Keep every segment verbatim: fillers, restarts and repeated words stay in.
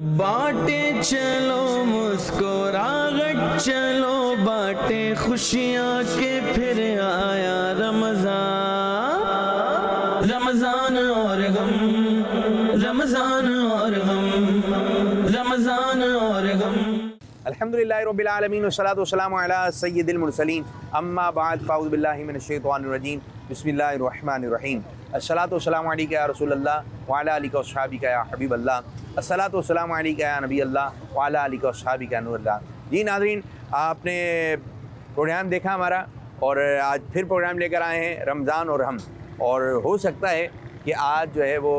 बाटे चलो मुस्कुराहट चलो बाटे खुशियाँ के फिर आया रमज़ान, रमज़ान और गम, रमज़ान और गम, रमज़ान और गम। अल्हम्दुलिल्लाहि रब्बिल आलमीन वस्सलातु वस्सलामु अला सय्यिदिल मुरसलीन अम्मा बाद फ़अऊज़ु बिल्लाहि मिनश शैतानिर रजीम बिस्मिल्लाहिर रहमानिर रहीम अस्सलातु वस्सलामु अलैका या रसूलल्लाह व अला आलिका वस्सहाबिका या हबीबल्लाह अस्सलातु वस्सलामु अलैका या नबी अल्लाह व अला आलिका वस्सहाबिका या नूरल्लाह। जी नाज़रीन, आपने प्रोग्राम देखा हमारा और आज फिर प्रोग्राम लेकर आए हैं रमज़ान और हम, और हो सकता है कि आज जो है वो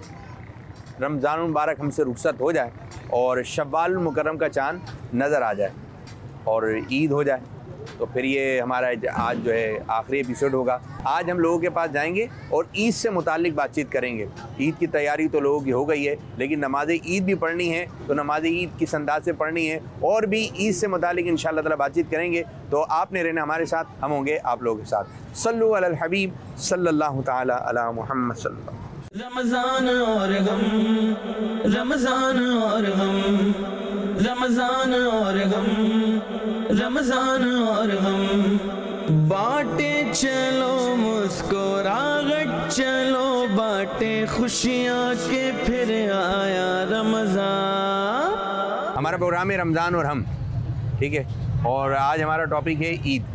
रमज़ान मुबारक हमसे रुखसत हो जाए और शव्वाल मुकर्रम का चाँद नज़र आ जाए और ईद हो जाए, तो फिर ये हमारा आज जो है आखिरी एपिसोड होगा। आज हम लोगों के पास जाएंगे और ईद से मुतालिक बातचीत करेंगे। ईद की तैयारी तो लोगों की हो गई है, लेकिन नमाज ईद भी पढ़नी है, तो नमाज ईद किस अंदाज से पढ़नी है और भी ईद से मुतालिक इंशाअल्लाह ताला बातचीत करेंगे। तो आपने रहना हमारे साथ, हम होंगे आप लोगों के साथ। सल्लु अलल हबीब सल्लल्लाहु ताला अला मुहम्मद सल्लल्लाहु। रमज़ान और गम, रमज़ान और गम, रमज़ान और गम, रमज़ान और गम। बाटे चलो मुस्कुराहट चलो बाटे खुशियाँ के फिर आया रमज़ान। हमारा प्रोग्राम है रमज़ान और हम, ठीक है, और आज हमारा टॉपिक है ईद।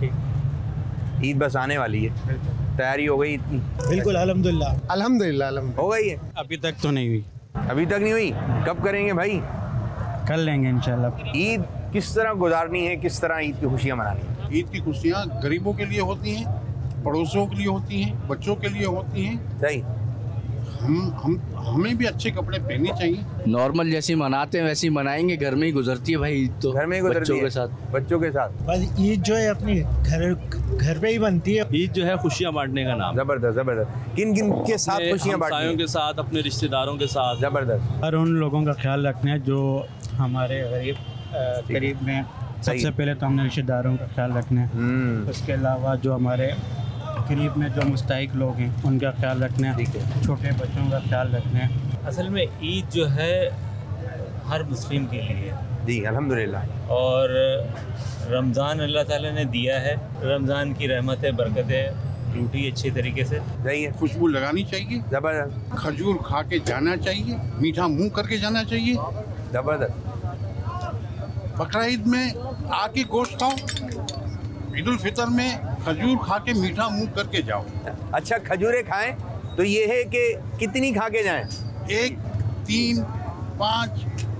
ईद बस आने वाली है, तैयारी हो गई इतनी? बिल्कुल अल्हम्दुलिल्लाह अल्हम्दुलिल्लाह हो गई है। अभी तक तो नहीं हुई। अभी तक नहीं हुई? कब करेंगे भाई? कर लेंगे इंशाल्लाह। ईद किस तरह गुजारनी है, किस तरह ईद की खुशियाँ मनानी है? ईद की खुशियाँ गरीबों के लिए होती हैं, पड़ोसियों के लिए होती हैं, बच्चों के लिए होती हैं। सही। हम हम हमें भी अच्छे कपड़े पहनने चाहिए। नॉर्मल जैसी मनाते हैं वैसी मनाएंगे, घर में ही गुजरती है भाई ईद तो। घर में ही गुजरती बच्चों है, के साथ बच्चों के साथ। बस ईद जो है अपनी घर घर पे ही बनती है। ईद जो है खुशियाँ बांटने का नाम। जबरदस्त जबरदस्त। किन किन के साथ खुशियाँ बांटनी है? के साथ, अपने रिश्तेदारों के साथ। जबरदस्त। और उन लोगों का ख्याल रखना है जो हमारे गरीब करीब में। सबसे पहले तो हमने रिश्तेदारों का ख्याल रखना है, उसके अलावा जो हमारे करीब में जो मुस्तहिक लोग हैं उनका ख्याल रखना है, छोटे बच्चों का ख्याल रखना है। असल में ईद जो है हर मुस्लिम के लिए जी अल्हम्दुलिल्लाह, और रमज़ान अल्लाह ताला ने दिया है। रमज़ान की रहमतें बरकतें लूटी अच्छे तरीके से। सही है। खुशबू लगानी चाहिए, जबरदस्त खजूर खा के जाना चाहिए, मीठा मुंह करके जाना चाहिए। जबरदस्त। बकरा ईद में आके गोश्त खाओ, ईद उल फितर में खजूर खा के मीठा मुंह करके जाओ। अच्छा, खजूरें खाएं तो ये है कि कितनी खा के जाएं? एक, तीन, पाँच,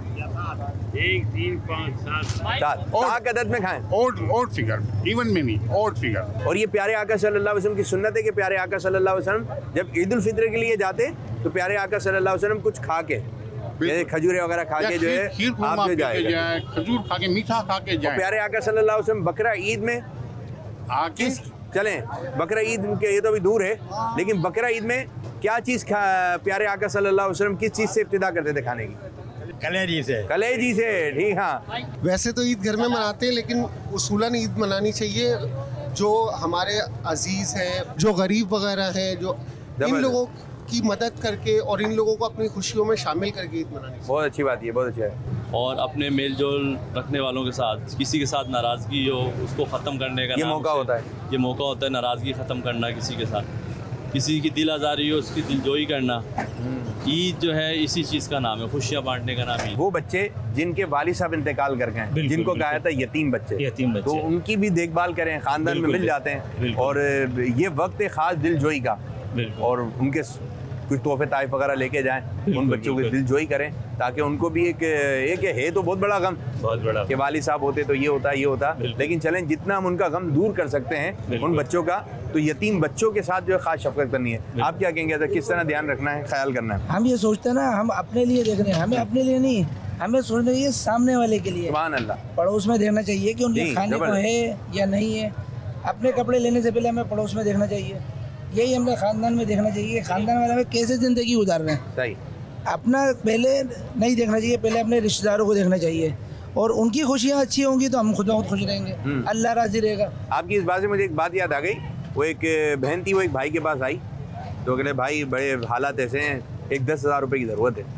एक तीन पाँच सात सात सात अदद में खाएं। ओड ओड फिगर, इवन में नहीं, ओड फिगर। और ये प्यारे आका सल्लल्लाहु अलैहि वसल्लम की सुन्नत है कि प्यारे आका सल्लल्लाहु अलैहि वसल्लम जब ईद उल फितर के लिए जाते तो प्यारे आका सल्लल्लाहु अलैहि वसल्लम कुछ खा के, जैसे खजूरें वगैरह खा के जो है खीर खुरमा आप जो पी के जाए, जाए, खजूर खा के मीठा खा के जाए। प्यारे आका सल्लल्लाहु अलैहि वसल्लम बकरा ईद में आके किस चलें बकरा ईद के, ये तो अभी दूर है, लेकिन बकरा ईद में क्या चीज़ खा प्यारे आका सल्लल्लाहु अलैहि वसल्लम किस चीज़ से इब्तिदा करते थे खाने की? कलेजी से। कलेजी से, ठीक। हाँ, वैसे तो ईद घर में मनाते हैं, लेकिन उसूलन ईद मनानी चाहिए। जो हमारे अजीज़ हैं, जो गरीब वगैरह हैं, जो इन लोगों की मदद करके और इन लोगों को अपनी खुशियों में शामिल करके ईद मनानी चाहिए। बहुत अच्छी बात है, बहुत अच्छा है। और अपने मेल जोल रखने वालों के साथ, किसी के साथ नाराज़गी हो उसको ख़त्म करने का ये नाम मौका से, होता है। ये मौका होता है नाराज़गी ख़त्म करना किसी के साथ। किसी की दिल आज़ारी हो उसकी दिलजोई करना। ईद जो है इसी चीज़ का नाम है, खुशियाँ बांटने का नाम है। वो बच्चे जिनके वालिद साहब इंतकाल कर गए, जिनको कहा था यतीम बच्चे, यतीम बच्चे, तो उनकी भी देखभाल करें, ख़ानदान में मिल जाते हैं। और ये वक्त है ख़ास दिलजोई का, और उनके कुछ तोहफे ताइफ वगैरह लेके जाएं, उन बच्चों की दिलजोई करें, ताकि उनको भी एक एक है तो बहुत बड़ा गम, बहुत बड़ा कि वालिद साहब होते तो ये होता ये होता, लेकिन चलें जितना हम उनका गम दूर कर सकते हैं उन बच्चों का, तो यतीम बच्चों के साथ जो है खास शफकत करनी है। आप क्या कहेंगे, तो किस तरह ध्यान रखना है, ख्याल करना है? हम ये सोचते हैं ना, हम अपने लिए देख रहे हैं, हमें अपने लिए नहीं, हमें सोचना चाहिए सामने वाले के लिए। सुभान अल्लाह। पड़ोस में देखना चाहिए कि उनके खाने को है या नहीं है। अपने कपड़े लेने से पहले हमें पड़ोस में देखना चाहिए। यही हमें ख़ानदान में देखना चाहिए, खानदान वाले में कैसे ज़िंदगी गुजार रहे हैं। सही। अपना पहले नहीं देखना चाहिए, पहले अपने रिश्तेदारों को देखना चाहिए, और उनकी खुशियाँ अच्छी होंगी तो हम खुद बहुत खुश रहेंगे, अल्लाह राज़ी रहेगा। आपकी इस बात से मुझे एक बात याद आ गई। वो एक बहन थी, वो एक भाई के पास आई तो कहले भाई बड़े हालात ऐसे हैं, एक दस हज़ार रुपये की ज़रूरत है।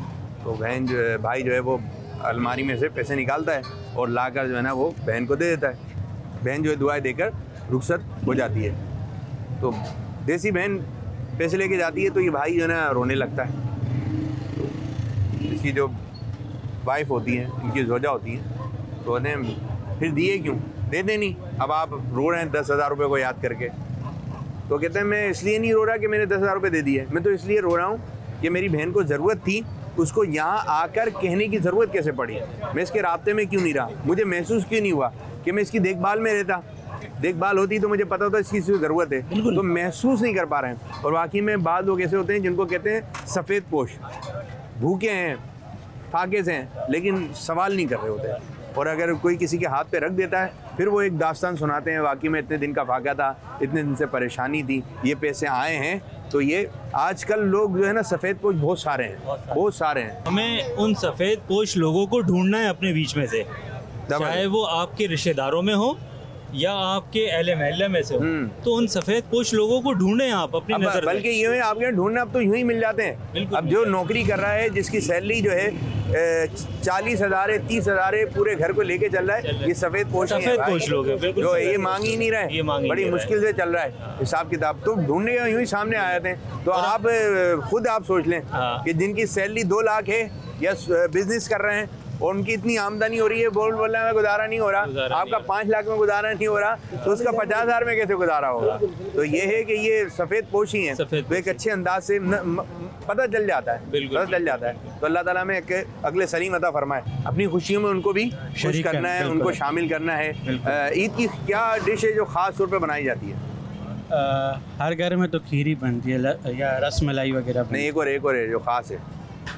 तो बहन जो है भाई जो है वो अलमारी में से पैसे निकालता है और लाकर जो है ना वो बहन को दे देता है। बहन जो है दुआएं देकर रुखसत हो जाती है। तो देसी बहन पैसे लेके जाती है तो ये भाई जो है ना रोने लगता है। तो इसकी जो वाइफ होती है, इनकी जोजा होती है, तो उन्हें फिर दिए क्यों, दे दे नहीं, अब आप रो रहे हैं दस हज़ार रुपये को याद करके। तो कहते हैं मैं इसलिए नहीं रो रहा कि मैंने दस हज़ार रुपये दे दिए, मैं तो इसलिए रो रहा हूँ कि मेरी बहन को ज़रूरत थी, उसको यहाँ आकर कहने की ज़रूरत कैसे पड़ी, मैं इसके राब्ते में क्यों नहीं रहा, मुझे महसूस क्यों नहीं हुआ कि मैं इसकी देखभाल में रहता, देखभाल होती तो मुझे पता होता इस चीज़ की ज़रूरत है, तो महसूस नहीं कर पा रहे हैं। और वाकई में बाद लोग ऐसे होते हैं जिनको कहते हैं सफ़ेद पोश, भूखे हैं, फाके से हैं, लेकिन सवाल नहीं कर रहे होते हैं। और अगर कोई किसी के हाथ पे रख देता है फिर वो एक दास्तान सुनाते हैं, वाकई में इतने दिन का फाका था, इतने दिन से परेशानी थी, ये पैसे आए हैं। तो ये आजकल लोग जो है ना सफ़ेद पोश बहुत सारे हैं, बहुत सारे हैं। हमें उन सफ़ेद पोश लोगों को ढूंढना है अपने बीच में से, चाहे वो आपके रिश्तेदारों में हो या आपके अहले महल्ले में से हो, तो उन सफ़ेद पोश लोगों को ढूंढें आप अपनी नज़र। बल्कि ये है आपके ढूंढना अब तो यूँ ही मिल जाते हैं। अब जो नौकरी कर रहा है, जिसकी सैलरी जो है चालीस हज़ार है, तीस हज़ार है, पूरे घर को लेके चल रहा है, ये सफ़ेद पोश सफ़ेद पोश लोग हैं, जो ये मांग ही नहीं रहे, बड़ी मुश्किल से चल रहा है हिसाब किताब। तो ढूंढने यूँ ही सामने आ जाते हैं। तो आप खुद आप सोच लें कि जिनकी सैलरी दो लाख है या बिजनेस कर रहे हैं और उनकी इतनी आमदनी हो रही है, बोल बोलने में गुजारा नहीं हो रहा, आपका पाँच लाख में गुजारा नहीं हो रहा, तो उसका पचास हज़ार में कैसे गुजारा होगा। तो ये है कि ये सफ़ेद पोश ही है, तो एक अच्छे अंदाज से न, म, पता चल जाता है, पता चल जाता है। तो अल्लाह ताला में एक अगले सलीम अता फरमाए, अपनी खुशियों में उनको भी खुश करना है, उनको शामिल करना है। ईद की क्या डिश है जो ख़ास तौर पर बनाई जाती है? आ, हर घर में तो खीर ही बनती है या रस मलाई वगैरह। नहीं, एक और एक और है जो ख़ास है।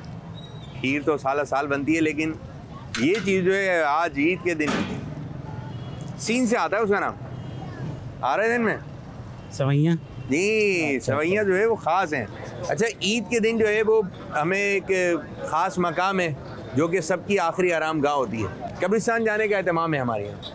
खीर तो साल साल बनती है, लेकिन ये चीज़ जो है आज ईद के दिन सीन से आता है, उसका नाम आ रहा है दिन में, सवैयाँ। जी, सवैयाँ जो है वो ख़ास हैं। अच्छा, ईद के दिन जो है वो हमें एक ख़ास मकाम है जो कि सबकी आखिरी आराम गाह होती है, कब्रिस्तान जाने का एहतमाम है हमारे यहाँ।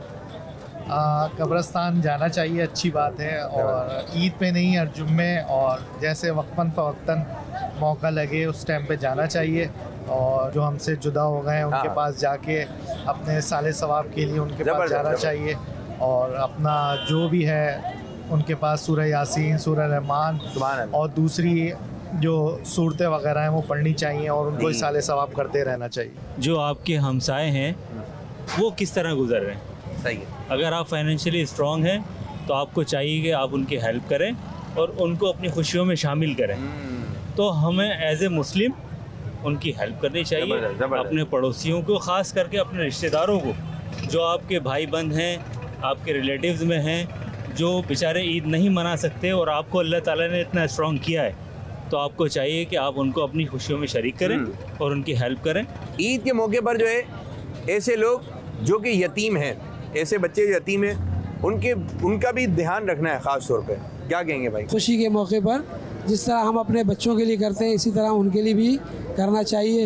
कब्रिस्तान जाना चाहिए, अच्छी बात है, और ईद पे नहीं हर जुम्मे, और जैसे वक्फन फ़वक्तन मौका लगे उस टाइम पे जाना चाहिए। और जो हमसे जुदा हो गए हैं उनके पास जाके अपने साले सवाब के लिए उनके पास जाना चाहिए, और अपना जो भी है उनके पास सूरह यासीन, सूरह रहमान और दूसरी जो सूरतें वगैरह हैं वो पढ़नी चाहिए, और उनको साले सवाब करते रहना चाहिए। जो आपके हमसाए हैं वो किस तरह गुजर रहे हैं, सही है। अगर आप फाइनेंशियली स्ट्रॉन्ग हैं तो आपको चाहिए कि आप उनकी हेल्प करें और उनको अपनी खुशियों में शामिल करें। तो हमें एज ए मुस्लिम उनकी हेल्प करनी चाहिए, जबरदस्त, जबरदस्त। अपने पड़ोसियों को, ख़ास करके अपने रिश्तेदारों को, जो आपके भाई बंद हैं, आपके रिलेटिव्स में हैं, जो बेचारे ईद नहीं मना सकते और आपको अल्लाह ताला ने इतना स्ट्रॉन्ग किया है, तो आपको चाहिए कि आप उनको अपनी खुशियों में शरीक करें और उनकी हेल्प करें। ईद के मौके पर जो है ऐसे लोग जो कि यतीम हैं, ऐसे बच्चे जो यतीम हैं, उनके उनका भी ध्यान रखना है ख़ास तौर पे। क्या कहेंगे भाई? खुशी के मौके पर जिस तरह हम अपने बच्चों के लिए करते हैं, इसी तरह उनके लिए भी करना चाहिए,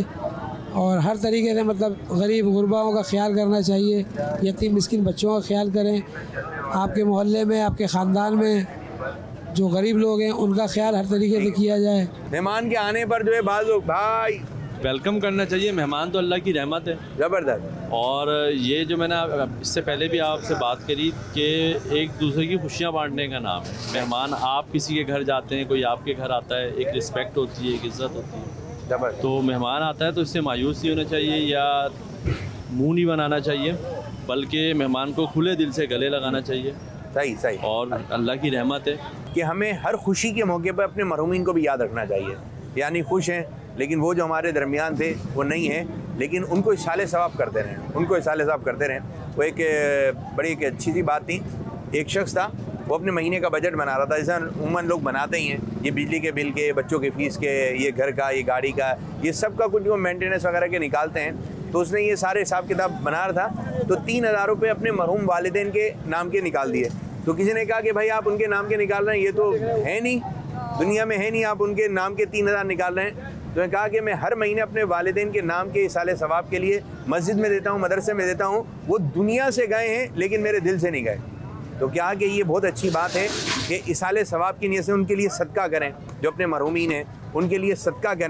और हर तरीके से मतलब गरीब गुरबाओं का ख्याल करना चाहिए, यतीम मिस्किन बच्चों का ख्याल करें। आपके मोहल्ले में, आपके ख़ानदान में जो गरीब लोग हैं उनका ख्याल हर तरीके से किया जाए। मेहमान के आने पर जो है बाज़ लोग भाई वेलकम करना चाहिए, मेहमान तो अल्लाह की रहमत है, ज़बरदस्त। और ये जो मैंने इससे पहले भी आपसे बात करी कि एक दूसरे की खुशियाँ बांटने का नाम है। मेहमान, आप किसी के घर जाते हैं, कोई आपके घर आता है, एक रिस्पेक्ट होती है, एक इज़्ज़त होती है। तो मेहमान आता है तो इससे मायूस नहीं होना चाहिए या मुंह नहीं बनाना चाहिए, बल्कि मेहमान को खुले दिल से गले लगाना चाहिए। सही सही। और अल्लाह की रहमत है कि हमें हर खुशी के मौके पर अपने मरहूमीन को भी याद रखना चाहिए। यानी खुश हैं लेकिन वो जो हमारे दरमियान थे वो नहीं है, लेकिन उनको इशाले सवाब करते रहें, उनको इशाले सवाब करते रहें। वो एक बड़ी एक अच्छी सी बात थी, एक शख्स था वो अपने महीने का बजट बना रहा था, जैसा उमूमन लोग बनाते ही हैं, ये बिजली के बिल के, बच्चों के फ़ीस के, ये घर का, ये गाड़ी का, ये सब का कुछ वो मेंटेनेंस वगैरह के निकालते हैं। तो उसने ये सारे हिसाब किताब बना रहा था, तो तीन हज़ार रुपये अपने मरहूम वालिदैन के नाम के निकाल दिए। तो किसी ने कहा कि भाई आप उनके नाम के निकाल रहे हैं, ये तो है नहीं, दुनिया में है नहीं, आप उनके नाम के तीन हज़ार निकाल रहे हैं। तो मैं कहा कि मैं हर महीने अपने वालिदैन के नाम के इसाले सवाब के लिए मस्जिद में देता हूँ, मदरसे में देता हूँ। वो दुनिया से गए हैं लेकिन मेरे दिल से नहीं गए। तो क्या कि ये बहुत अच्छी बात है कि इसाले सवाब की नीयत से उनके लिए सदका करें, जो अपने मरहूमीन हैं उनके लिए सदका करें।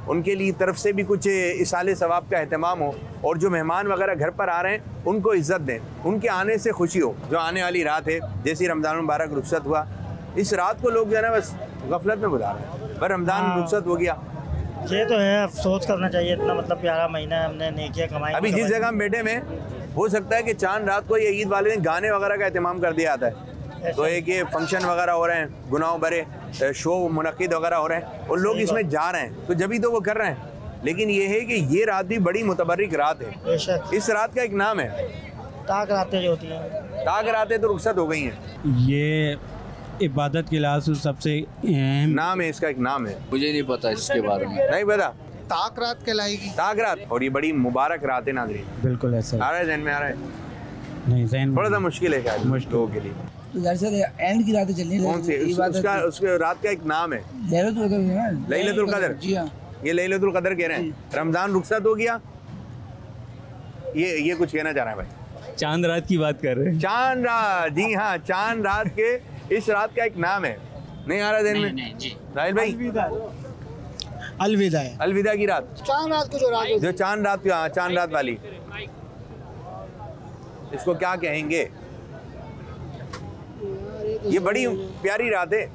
उनके लिए तरफ से भी कुछ इसाले सवाब का एहतमाम हो, और जो मेहमान वगैरह घर पर आ रहे हैं उनको इज़्ज़त दें, उनके आने से खुशी हो। जो आने वाली रात है, जैसी रमज़ान मुबारक रुखसत हुआ, इस रात को लोग जो है ना बस गफलत में गुजार रहे हैं, पर रमज़ान रुखसत हो गया। ये तो है, अफसोस करना चाहिए, इतना मतलब प्यारा महीना है, हमने नेकियां कमाई। अभी जिस जगह हम बैठे में हो सकता है कि चांद रात को ये ईद वाले दिन गाने वगैरह का एहतमाम कर दिया जाता है, तो एक ये फंक्शन वगैरह हो रहे हैं, गुनाह भरे शो मुनक़िद वगैरह हो रहे हैं, और लोग इसमें जा रहे हैं, तो जब ही तो वो कर रहे हैं। लेकिन ये है कि ये रात भी बड़ी मुतबर्रिक रात है। इस रात का एक नाम है, ताक रातें जो होती हैं, ताक रातें तो रुखसत हो गई हैं। ये इबादत के लिहाज से सबसे अहम नाम है, इसका एक नाम है। मुझे नहीं पता इसके बारे में। नहीं पता? ताक रात कहलाएगी। ताक रात, और ये बड़ी मुबारक रात है नाज़रीन। बिल्कुल ऐसा आ रहा है, जहन में आ रहा है? नहीं, जहन थोड़ा सा मुश्किल है शायद लोगों के लिए। तो दरअसल एंड की रातें चलनी है। कौन सी? उस, उसका उसके रात का एक नाम है, लैलतुल कदर है ना? लैलतुल कदर। जी हाँ, ये लैलतुल कदर कह रहे हैं। रमज़ान रुखसत हो गया, ये ये कुछ कहना चाह रहे हैं भाई? चांद रात की बात कर रहे हैं। चांद रात, जी हाँ, चांद रात के इस रात का एक नाम है। नहीं आ रहा दिन में? नहीं जी। राहिल भाई? अलविदा है, अलविदा की रात, चांद रात को जो रात जो चांद रात, हाँ चांद रात वाली, इसको क्या कहेंगे? ये बड़ी प्यारी रात है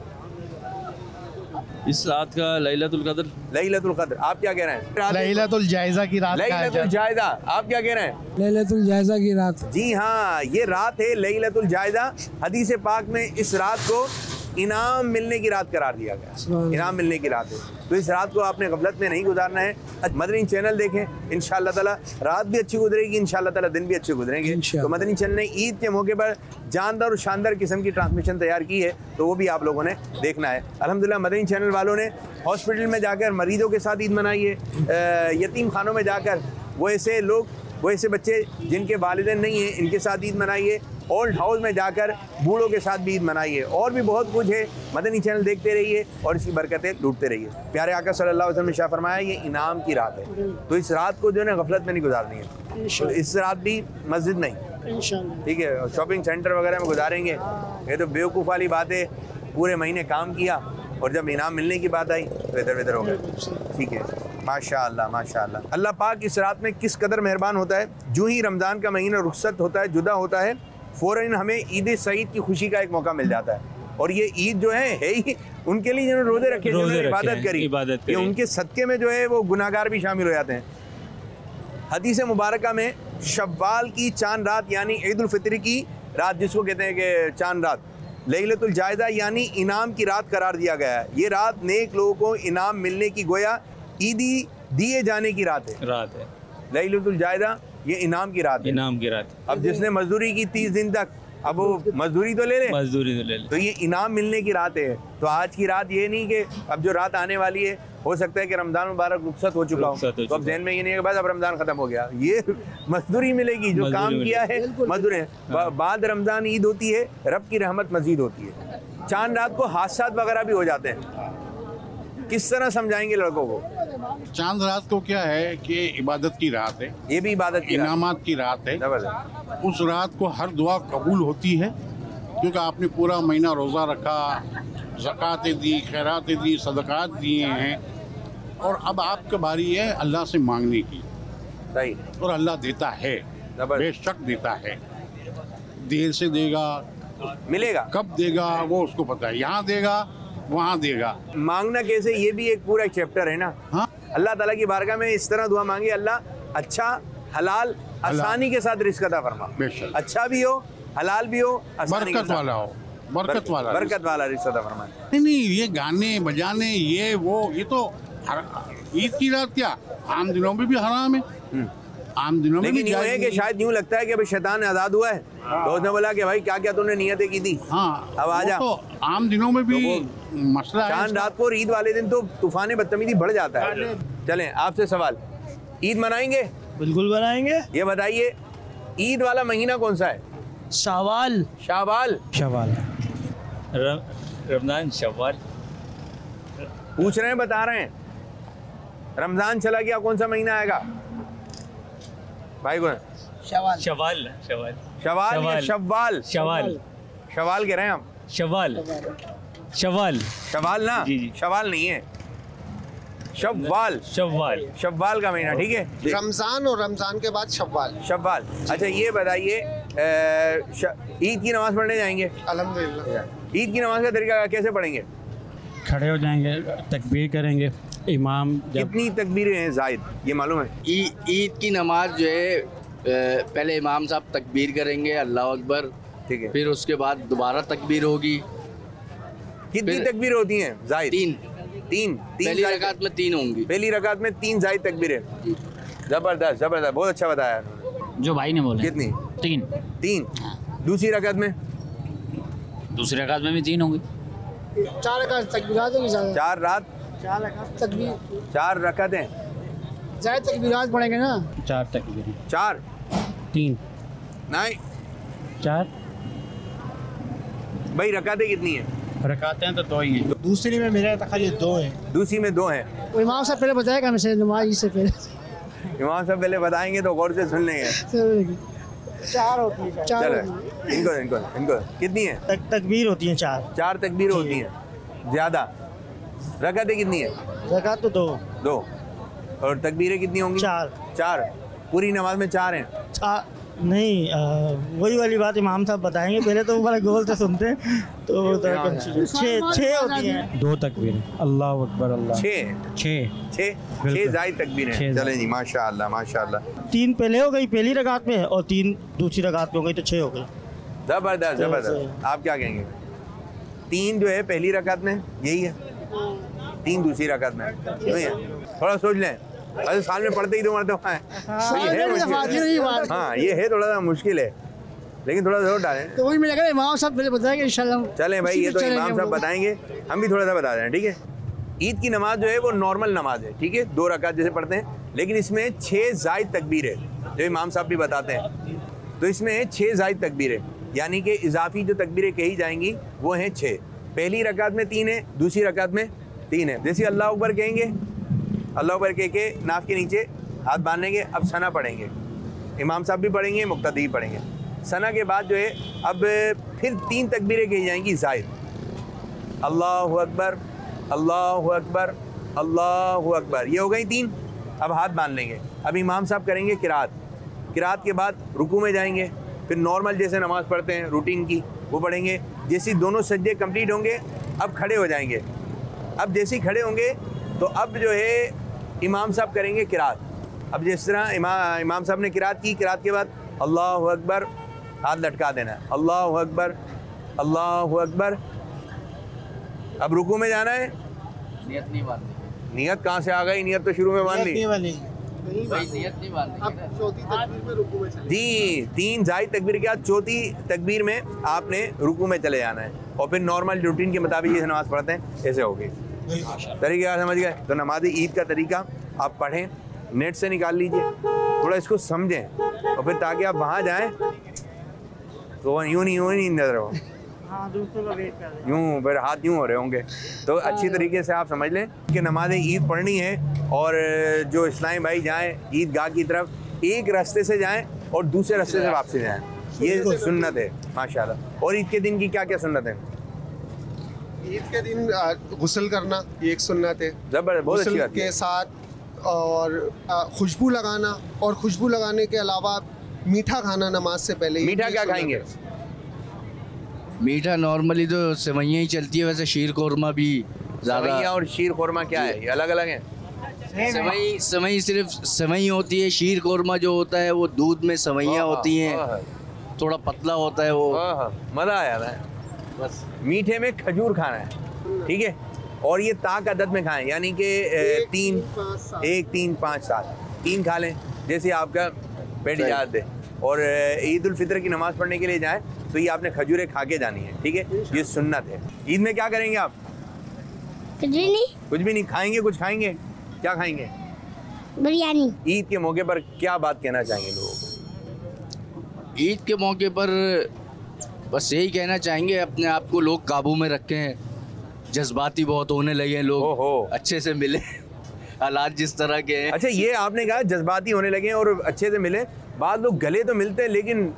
इस रात का, लैलतुल कद्र। लैलतुल कद्र, आप क्या कह रहे हैं? लैलतुल जायजा की रात। लैलतुल जायजा, आप क्या कह रहे हैं? लैलतुल जायजा की रात। जी हाँ, ये रात है लैलतुल जायजा। हदीस पाक में इस रात को इनाम मिलने की रात करार दिया गया, इनाम मिलने की रात है। तो इस रात को आपने गफलत में नहीं गुजारना है। मदनी चैनल देखें, इंशाअल्लाह ताला रात भी अच्छी गुजरेगी, इंशाअल्लाह ताला दिन भी अच्छे गुजरेंगे। तो मदनी चैनल ने ईद के मौके पर जानदार और शानदार किस्म की ट्रांसमिशन तैयार की है, तो वो भी आप लोगों ने देखना है। अल्हम्दुलिल्लाह मदनी चैनल वालों ने हॉस्पिटल में जाकर मरीजों के साथ ईद मनाई है, यतीम खानों में जाकर वो ऐसे लोग, वो ऐसे बच्चे जिनके वालिदैन नहीं हैं, इनके साथ ईद मनाइए। ओल्ड हाउस में जाकर बूढ़ों के साथ भी ईद मनाइए। और भी बहुत कुछ है, मदनी चैनल देखते रहिए और इसकी बरकतें लूटते रहिए। प्यारे आका सल्लल्लाहु अलैहि वसल्लम ने शाह फरमाया, ये इनाम की रात है, तो इस रात को जो है ना गफलत में नहीं गुजारनी है। तो इस रात भी मस्जिद नहीं, ठीक है, शॉपिंग सेंटर वगैरह में गुजारेंगे। ये तो बेवकूफ़ वाली बात है। पूरे महीने काम किया और जब इनाम मिलने की बात आई तो इधर उधर हो गए। ठीक है, माशाअल्लाह माशाअल्लाह। अल्लाह पाक इस रात में किस कदर मेहरबान होता है। जो ही रमज़ान का महीना रुखसत होता है, जुदा होता है, फ़ौरन हमें ईद सईद की खुशी का एक मौका मिल जाता है। और ये ईद जो है है ही उनके लिए जिन्होंने रोज़े रखे, जिन्होंने इबादत करी, इबादत करी, ये उनके सदक़े में जो है वो गुनाहगार भी शामिल हो जाते हैं। हदीस मुबारका में शव्वाल की चांद रात यानी ईद उल फितर की रात, जिसको कहते हैं कि चांद रात, लैलतुल जायजा यानी इनाम की रात करार दिया गया है। ये रात नेक लोगों को इनाम मिलने की, गोया ईदी दिए जाने की रात है। रात है लैलतुल जायजा, ये इनाम की रात है, इनाम की रात। अब जिसने मजदूरी की तीस दिन तक, अब वो मजदूरी तो ले ले, मजदूरी तो ले ले, तो ये इनाम मिलने की रात है। तो आज की रात ये नहीं कि अब जो रात आने वाली है, हो सकता है कि रमज़ान मुबारक रुखसत हो चुका हो, तो अब जहन में ये नहीं है कि बस अब रमज़ान ख़त्म हो गया। ये मजदूरी मिलेगी, जो काम किया है मजदूरी। बाद रमज़ान ईद होती है, रब की रहमत मजीद होती है। चांद रात को हादसात वगैरह भी हो जाते हैं, किस तरह समझाएंगे लड़कों को? चांद रात को क्या है कि इबादत की रात है, ये भी इबादत की इनामात की रात है। उस रात को हर दुआ कबूल होती है, क्योंकि आपने पूरा महीना रोज़ा रखा, ज़कातें दी, खैरातें दी, सदक़ात दिए हैं, और अब आपकी बारी है अल्लाह से मांगने की। सही। और अल्लाह देता है, बेशक देता है। देर से देगा, मिलेगा, कब देगा वो उसको पता है, यहाँ देगा वहाँ देगा। मांगना कैसे, ये भी एक पूरा चैप्टर है ना। हाँ, अल्लाह ताला की बारगाह में इस तरह दुआ मांगे, अल्लाह अच्छा हलाल आसानी के साथ रिज़्क़ अता फरमा, अच्छा भी हो, हलाल भी हो, बरकत वाला हो, बरकत वाला बरकत वाला रिज़्क़ अता फरमा। नहीं नहीं, ये गाने बजाने ये वो, ये तो ईद की रात क्या, आम दिनों में भी हराम है, आम दिनों में भी। लेकिन यूँ है कि शायद यूँ लगता है कि भाई शैतान आज़ाद हुआ है, तो उसने बोला कि भाई क्या क्या तूने नियतें की थी, हाँ अब आ जा। तो आम दिनों में भी मसला है। चांद रात को ईद वाले दिन तो तूफान बदतमीजी बढ़ जाता है। चलें आपसे सवाल, ईद मनाएंगे? बिल्कुल बनाएंगे। ये बताइए ईद वाला महीना कौन सा है? शावाल। शावाल, शवाल, रमजान शव्वाल। पूछ रहे हैं, बता रहे हैं। रमजान चला गया, कौन सा महीना आएगा भाई? कौन? शवाल। शवाल शवाल शवाल या शव्वाल? शवाल शवाल कह रहे हैं हम। शवाल शवाल शवाल ना, जी जी, शवाल नहीं है, शव्वाल शव्वाल शव्वाल का महीना, ठीक है। रमज़ान और रमज़ान के बाद शव्वाल। शव्वाल। अच्छा ये बताइए, ईद की नमाज़ पढ़ने जाएंगे? अल्हम्दुलिल्लाह। ईद की नमाज़ का तरीका कैसे पढ़ेंगे? खड़े हो जाएंगे, तकबीर करेंगे, इमाम कितनी तकबीरें हैं जायद, ये मालूम है? ईद की नमाज जो है पहले इमाम साहब तकबीर करेंगे, अल्लाह अकबर, ठीक है, फिर उसके बाद दोबारा तकबीर होगी। कितनी तकबीर होती हैं जायद? तीन तीन तीन पहली रकात में तीन होंगी। पहली रकात में तीन जायद तकबीरें। जबरदस्त जबरदस्त, बहुत अच्छा बताया जो भाई ने बोला। कितनी? तीन। तीन। दूसरी रकात में? दूसरी रकात में भी तीन होंगी। चार रकात तकबीरात होगी। चार रात चार रकात तकबीर चार रकातें जायद तकबीरात पढ़ेंगे ना। चार तकबीरें। चार तीन नहीं चार। भाई रकातें कितनी हैं? रकातें तो दो ही हैं। दूसरी में मेरे तक ये दो हैं। दूसरी में दो हैं। वो इमाम साहब पहले बताएगा हमें नमाज से पहले। इमाम साहब पहले बताएंगे तो गौर से सुन लेंगे। चार होती है। चलो इनको इनको इनको कितनी है? तक, तकबीर होती है चार। चार तकबीर होती हैं ज्यादा। रकातें कितनी है? रकात तो दो। दो। और तकबीरें कितनी होंगी? चार। चार। पूरी नमाज में चार हैं? चार नहीं, आ, वही वाली बात इमाम साहब बताएंगे, पहले तो बड़ा गोल से सुनते हैं तो छः छः होती हैं। दो तकबीरें, अल्लाह अकबर अल्लाह। छः छः छः छः जायद तकबीरें। चले जी, माशाअल्लाह माशाअल्लाह। तीन पहले हो गई पहली रकात में और तीन दूसरी रकात में हो गई तो छः हो गई। जबरदस्त जबरदस्त। आप क्या कहेंगे? तीन जो है पहली रकात में यही है, तीन दूसरी रकात में यही है। थोड़ा सोच लें, अरे साल में पढ़ते ही तो मरते हैं। हाँ ये है थोड़ा सा मुश्किल है, लेकिन थोड़ा जोर डालें। तो वही मैं इमाम साहब पहले बताएंगे इंशाल्लाह। चलें भाई, ये तो इमाम साहब बताएंगे, हम भी थोड़ा सा बता दें, ठीक है। ईद की नमाज जो है वो नॉर्मल नमाज है, ठीक है, दो रकात जैसे पढ़ते हैं, लेकिन इसमें छः जायद तकबीर है जो इमाम साहब भी बताते हैं। तो इसमें छः जायद तकबीर है, यानी कि इजाफी जो तकबीरें कही जाएंगी वो हैं छः। पहली रकात में तीन है, दूसरी रकात में तीन है। जैसे अल्लाह अकबर कहेंगे, अल्लाह अकबर कह के नाफ के नीचे हाथ बांधेंगे, अब सना पढ़ेंगे, इमाम साहब भी पढ़ेंगे, मुक्तदी भी पढ़ेंगे। सना के बाद जो है अब फिर तीन तकबीरें कही जाएंगी जायद। अल्लाहु अकबर अल्लाहु अकबर अल्लाहु अकबर, ये हो गई तीन। अब हाथ बांध लेंगे। अब इमाम साहब करेंगे किरात, किरात के बाद रुकू में जाएंगे, फिर नॉर्मल जैसे नमाज़ पढ़ते हैं रूटीन की वो पढ़ेंगे। जैसे दोनों सज्जे कंप्लीट होंगे अब खड़े हो जाएंगे। अब जैसे ही खड़े होंगे तो अब जो है इमाम साहब करेंगे किरात। अब जिस तरह इमाम इमाम साहब ने किरात की, किरात के बाद अल्लाहु अकबर, हाथ लटका देना है, अल्लाहु अकबर अल्लाहु अकबर। अब रुकू में जाना है। नियत नहीं बांधनी। नियत कहाँ से आ गई? नियत तो शुरू में बांध ली। नियत नहीं बांधनी। जी, तीन जायद तकबीर के बाद चौथी तकबीर में आपने रुकू में चले जाना है और फिर नॉर्मल रूटीन के मुताबिक जैसे नमाज़ पढ़ते हैं ऐसे होगी। तरीका समझ गए? तो नमाज ईद का तरीका आप पढ़ें, नेट से निकाल लीजिए, थोड़ा इसको समझें और फिर ताकि आप वहाँ जाएं तो यूँ नहीं यूँ नहीं नजर हो, यूँ फिर हाथ यूँ हो रहे होंगे। तो अच्छी तरीके से आप समझ लें कि नमाज ईद पढ़नी है और जो इस्लामी भाई जाएँ ईदगाह की तरफ एक रास्ते से जाएँ और दूसरे रास्ते से वापसी जाएँ, ये सुन्नत है माशाल्लाह। और ईद के दिन की क्या क्या सुन्नत है? ईद के दिन गुस्ल करना ये एक सुन्नत है, जबरदस्त, बहुत अच्छी बात है। के साथ और खुशबू लगाना, और खुशबू लगाने के अलावा मीठा खाना नमाज से पहले। मीठा क्या खाएंगे? मीठा नॉर्मली तो सेवइयाँ ही चलती है, वैसे शीर कोरमा भी ज़्यादा। और शीर कोरमा क्या है, ये अलग अलग है? सेवई सेवई सिर्फ सेवई होती है, शीर कोरमा जो होता है वो दूध में सेवइयाँ होती हैं, थोड़ा पतला होता है वो। मज़ा आया है। बस मीठे में खजूर खाना है, ठीक है, और ये ताक अदद में खाएं, यानी कि तीन एक तीन पाँच सात तीन खा लें जैसे आपका पेट इजाज़त दे। और ईद उल फितर की नमाज़ पढ़ने के लिए जाएं तो ये आपने खजूरें खा के जानी है, ठीक है, ये सुन्नत है। ईद में क्या करेंगे आप? कुछ भी नहीं। कुछ भी नहीं खाएंगे? कुछ खाएंगे? क्या खाएंगे? बिरयानी। ईद के मौके पर क्या बात कहना चाहेंगे लोगों को? ईद के मौके पर बस यही कहना चाहेंगे अपने आप को लोग काबू में रखें, जज्बाती बहुत होने लगे हैं लोग, अच्छे से मिले, हालात जिस तरह के हैं। अच्छा, ये आपने कहा जज्बाती होने लगे और अच्छे से मिले, बाद लोग गले तो मिलते हैं लेकिन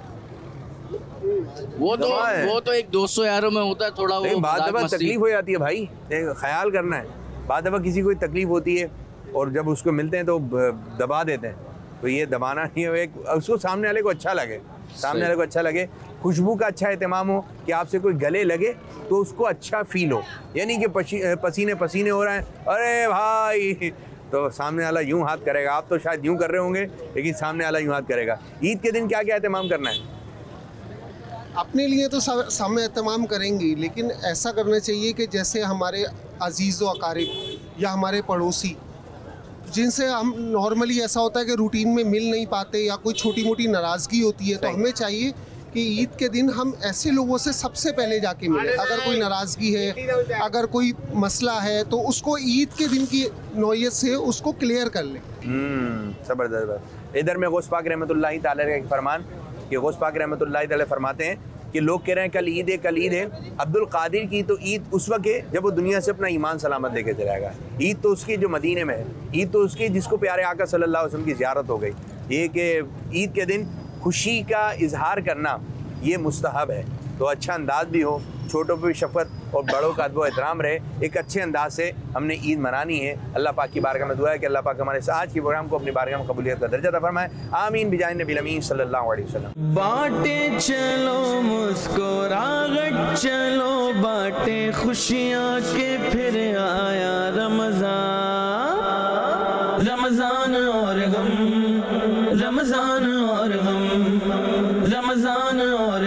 वो तो वो तो एक दोस्तों यारों में होता है थोड़ा, वो बात बात तकलीफ हो जाती है भाई, ख्याल करना है। बाद दफ़ा किसी को तकलीफ़ होती है और जब उसको मिलते हैं तो दबा देते हैं, तो ये दबाना नहीं है, एक उसको सामने वाले को अच्छा लगे, सामने वाले को अच्छा लगे, खुशबू का अच्छा एहतमाम हो कि आपसे कोई गले लगे तो उसको अच्छा फील हो, यानी कि पसीने पसीने हो रहे हैं, अरे भाई, तो सामने वाला यूं हाथ करेगा। आप तो शायद यूं कर रहे होंगे, लेकिन सामने वाला यूं हाथ करेगा। ईद के दिन क्या क्या एहतमाम करना है? अपने लिए तो सामने एहतमाम करेंगे, लेकिन ऐसा करना चाहिए कि जैसे हमारे अजीज़ व अकारिब या हमारे पड़ोसी जिनसे हम नॉर्मली ऐसा होता है कि रूटीन में मिल नहीं पाते या कोई छोटी मोटी नाराज़गी होती है, तो हमें चाहिए कि ईद के दिन हम ऐसे लोगों से सबसे पहले जाके मिलें। अगर कोई नाराज़गी है, अगर कोई मसला है, तो उसको ईद के दिन की नौयत से उसको क्लियर कर लें। ज़बरदस्त। इधर में गौस पाक रहमतुल्लाहि तआला का एक फरमान कि गौस पाक रहमतुल्लाहि तआला फरमाते हैं कि लोग कह रहे हैं कल ईद है, कल ईद है। अब्दुल कादिर की तो ईद उस वक्त है जब वो दुनिया से अपना ईमान सलामत लेके चलाएगा। ईद तो उसकी जो मदीने में है, ईद तो उसकी जिसको प्यारे आका सल्लल्लाहु अलैहि वसल्लम की ज़ियारत हो गई। ये कि ईद के दिन खुशी का इजहार करना ये मुस्तहब है, तो अच्छा अंदाज भी हो, छोटों पर भी शफ़क़त और बड़ों का अदब एहतराम रहे, एक अच्छे अंदाज से हमने ईद मनानी है। अल्लाह पाक की बारगाह में दुआ है कि अल्लाह पाक हमारे आज के प्रोग्राम को अपनी बारगाह में कबूलियत का दर्जा अता फरमाए। आमीन बिजाय नबी अमीन सल्लल्लाहु अलैहि वसल्लम। बाटे चलो मुस्कुराहट चलो बाटे खुशियाँ के फिर आया रमज़ान, रमज़ान और गम, रमज़ान और गम, रमज़ान और